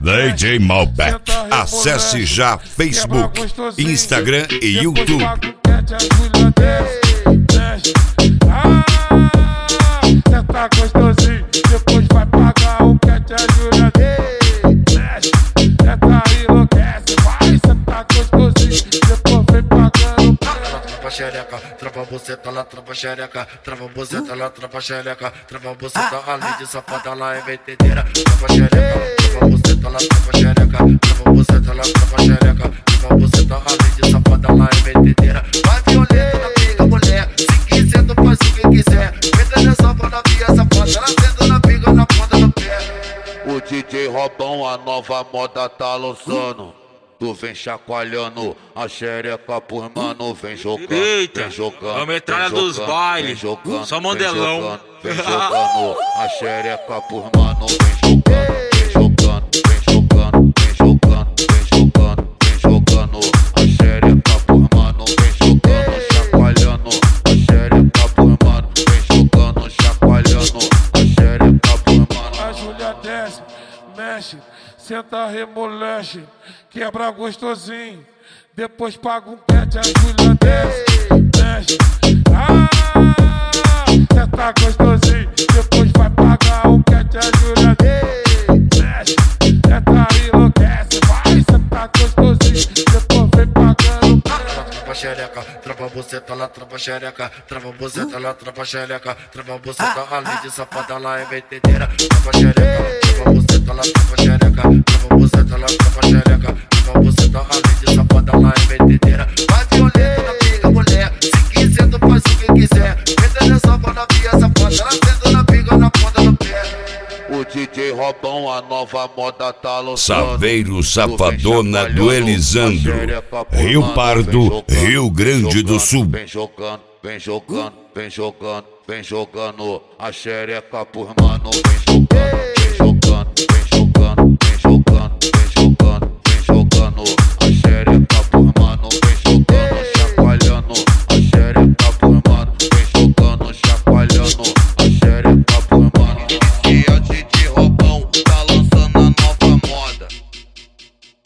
DJ Malbec. Acesse já Facebook, Instagram e YouTube. Cê tá gostosinho, depois vai pagar o que te ajuda. Mexe, cê tá enlouquece, vai, cê tá gostosinho, depois vem pagando. Trava xereca, trava buceta lá, trava xereca, trava buceta lá, trava xereca, trava buceta além de safada lá é metedeira. Trava xereca, trava buceta lá, trava xereca, trava buceta lá, trava xereca, trava buceta além de safada lá é metedeira. Vai violenta na pica, mulher, se quiser tu faz o que quiser. Entra nessa banda via safada, ela senta na pica na ponta do pé. O DJ Robão, a nova moda tá lançando. Tu vem chacoalhando a xereca por mano, vem jogando, eita, vem jogando. É a metralha dos bailes, só modelão. Vem jogando a xereca por mano, vem jogando, vem jogando, vem jogando, vem jogando, vem jogando, vem jogando a xereca por mano, vem jogando, chacoalhando a xereca por mano, vem jogando, chacoalhando a xereca por mano. A Júlia desce, mexe, senta remolexe, quebra gostosinho, depois paga um pet. A Júlia desce, mexe, cê tá gostosinho, depois vai pagar o que te ajuda. Mexe, cê tá enlouquece, vai, cê tá gostosinho, depois vem pagando. Trava xereca, trava buceta lá, trava xereca, trava buceta lá, trava xereca, trava buceta além de safada lá é metedeira. Trava xereca, trava buceta lá, trava xereca, trava buceta lá, trava xereca, trava buceta além de safada lá é metedeira. Vai violenta na pica, mulher, se quiser tu faz o que quiser. Entra nessa banda via safada, ela senta na pica na ponta do pé. O DJ Robão, a nova moda tá lançando. Saveiro Safadona do Elisandro, Rio Pardo, Rio Grande do Sul. Vem jogando, vem jogando, vem jogando, vem jogando a xereca por mano, vem jogando.